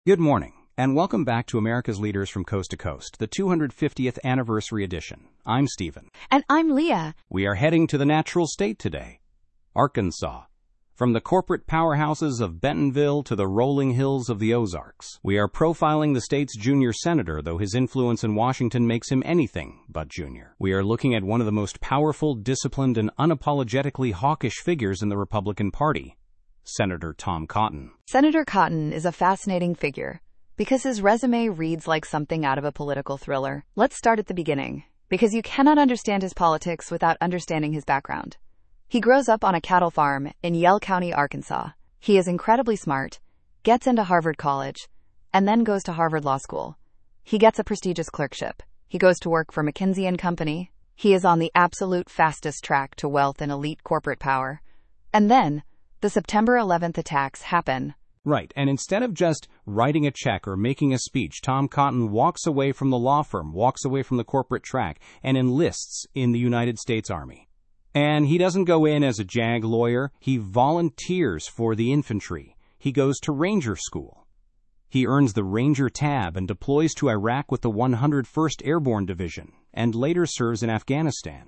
Good morning, and welcome back to America's Leaders from Coast to Coast, the 250th anniversary edition. I'm Stephen. And I'm Leah. We are heading to the natural state today, Arkansas. From the corporate powerhouses of Bentonville to the rolling hills of the Ozarks, we are profiling the state's junior senator, though his influence in Washington makes him anything but junior. We are looking at one of the most powerful, disciplined, and unapologetically hawkish figures in the Republican Party, Senator Tom Cotton. Senator Cotton is a fascinating figure because his resume reads like something out of a political thriller. Let's start at the beginning, because you cannot understand his politics without understanding his background. He grows up on a cattle farm in Yell County, Arkansas. He is incredibly smart, gets into Harvard College, and then goes to Harvard Law School. He gets a prestigious clerkship. He goes to work for McKinsey & Company. He is on the absolute fastest track to wealth and elite corporate power. And then the September 11th attacks happen. Right, and instead of just writing a check or making a speech, Tom Cotton walks away from the law firm, walks away from the corporate track, and enlists in the United States Army. And he doesn't go in as a JAG lawyer. He volunteers for the infantry. He goes to Ranger School. He earns the Ranger tab and deploys to Iraq with the 101st Airborne Division, and later serves in Afghanistan.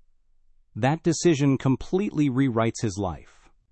That decision completely rewrites his life.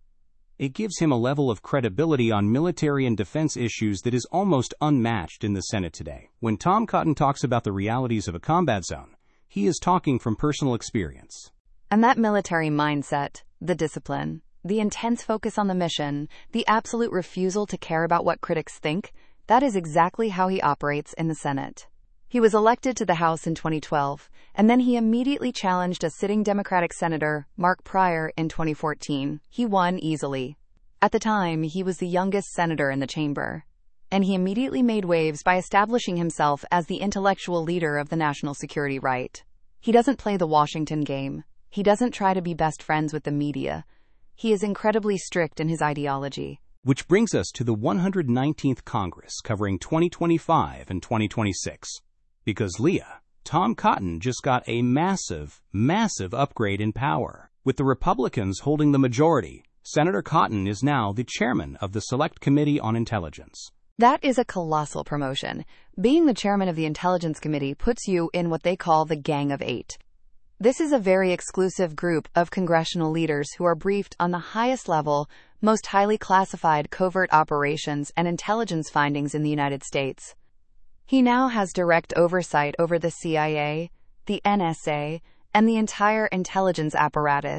It gives him a level of credibility on military and defense issues that is almost unmatched in the Senate today. When Tom Cotton talks about the realities of a combat zone, he is talking from personal experience. And that military mindset, the discipline, the intense focus on the mission, the absolute refusal to care about what critics think, that is exactly how he operates in the Senate. He was elected to the House in 2012, and then he immediately challenged a sitting Democratic Senator, Mark Pryor, in 2014. He won easily. At the time, he was the youngest senator in the chamber, and he immediately made waves by establishing himself as the intellectual leader of the national security right. He doesn't play the Washington game. He doesn't try to be best friends with the media. He is incredibly strict in his ideology. Which brings us to the 119th Congress, covering 2025 and 2026. Because, Leah, Tom Cotton just got a massive upgrade in power. With the Republicans holding the majority, Senator Cotton is now the chairman of the Select Committee on Intelligence. That is a colossal promotion. Being the chairman of the Intelligence Committee puts you in what they call the Gang of Eight. This is a very exclusive group of congressional leaders who are briefed on the highest level, most highly classified covert operations and intelligence findings in the United States. He now has direct oversight over the CIA, the NSA, and the entire intelligence apparatus.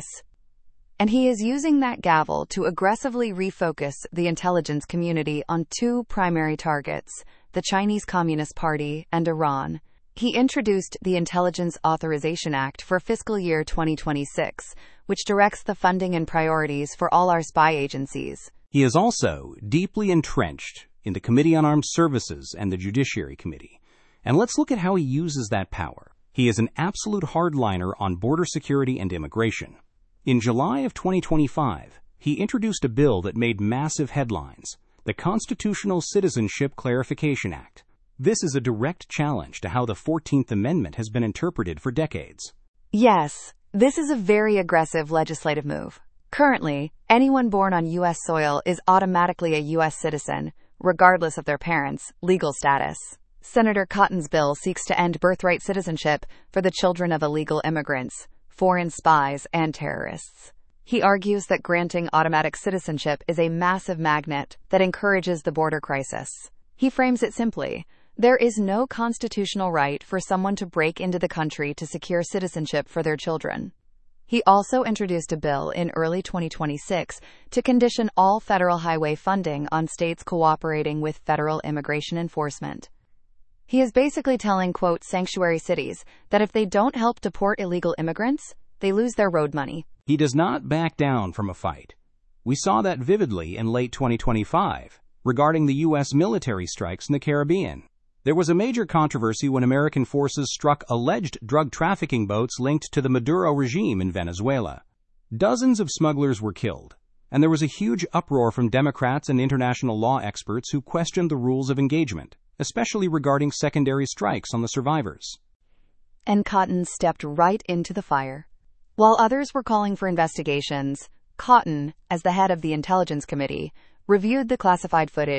And he is using that gavel to aggressively refocus the intelligence community on two primary targets, the Chinese Communist Party and Iran. He introduced the Intelligence Authorization Act for fiscal year 2026, which directs the funding and priorities for all our spy agencies. He is also deeply entrenched in the Committee on Armed Services and the Judiciary Committee. And let's look at how he uses that power. He is an absolute hardliner on border security and immigration. In July of 2025, he introduced a bill that made massive headlines, the Constitutional Citizenship Clarification Act. This is a direct challenge to how the 14th Amendment has been interpreted for decades. Yes, this is a very aggressive legislative move. Currently, anyone born on U.S. soil is automatically a U.S. citizen, regardless of their parents' legal status. Senator Cotton's bill seeks to end birthright citizenship for the children of illegal immigrants, foreign spies, and terrorists. He argues that granting automatic citizenship is a massive magnet that encourages the border crisis. He frames it simply: there is no constitutional right for someone to break into the country to secure citizenship for their children. He also introduced a bill in early 2026 to condition all federal highway funding on states cooperating with federal immigration enforcement. He is basically telling, quote, sanctuary cities that if they don't help deport illegal immigrants, they lose their road money. He does not back down from a fight. We saw that vividly in late 2025 regarding the U.S. military strikes in the Caribbean. There was a major controversy when American forces struck alleged drug trafficking boats linked to the Maduro regime in Venezuela. Dozens of smugglers were killed, and there was a huge uproar from Democrats and international law experts who questioned the rules of engagement, especially regarding secondary strikes on the survivors. And Cotton stepped right into the fire. While others were calling for investigations, Cotton, as the head of the Intelligence Committee, reviewed the classified footage,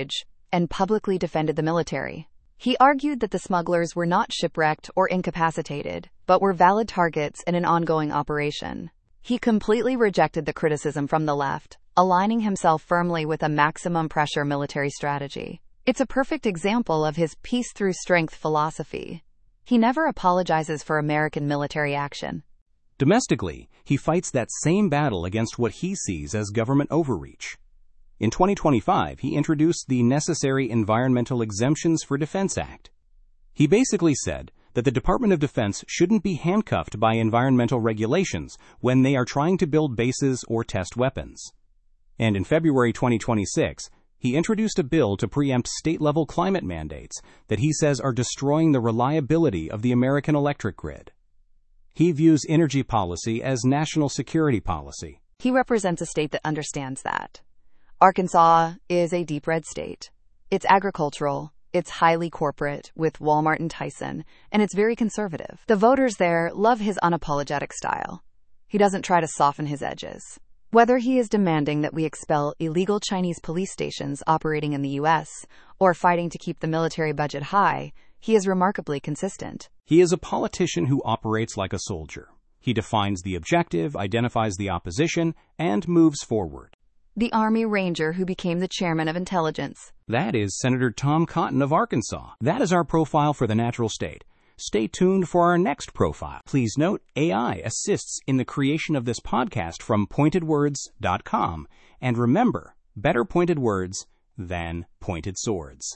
and publicly defended the military. He argued that the smugglers were not shipwrecked or incapacitated, but were valid targets in an ongoing operation. He completely rejected the criticism from the left, aligning himself firmly with a maximum pressure military strategy. It's a perfect example of his peace through strength philosophy. He never apologizes for American military action. Domestically, he fights that same battle against what he sees as government overreach. In 2025, he introduced the Necessary Environmental Exemptions for Defense Act. He basically said that the Department of Defense shouldn't be handcuffed by environmental regulations when they are trying to build bases or test weapons. And in February 2026, he introduced a bill to preempt state-level climate mandates that he says are destroying the reliability of the American electric grid. He views energy policy as national security policy. He represents a state that understands that. Arkansas is a deep red state. It's agricultural, it's highly corporate, with Walmart and Tyson, and it's very conservative. The voters there love his unapologetic style. He doesn't try to soften his edges. Whether he is demanding that we expel illegal Chinese police stations operating in the U.S. or fighting to keep the military budget high, he is remarkably consistent. He is a politician who operates like a soldier. He defines the objective, identifies the opposition, and moves forward. The Army Ranger who became the chairman of intelligence. That is Senator Tom Cotton of Arkansas. That is our profile for the natural state. Stay tuned for our next profile. Please note, AI assists in the creation of this podcast from pointedwords.com. And remember, better pointed words than pointed swords.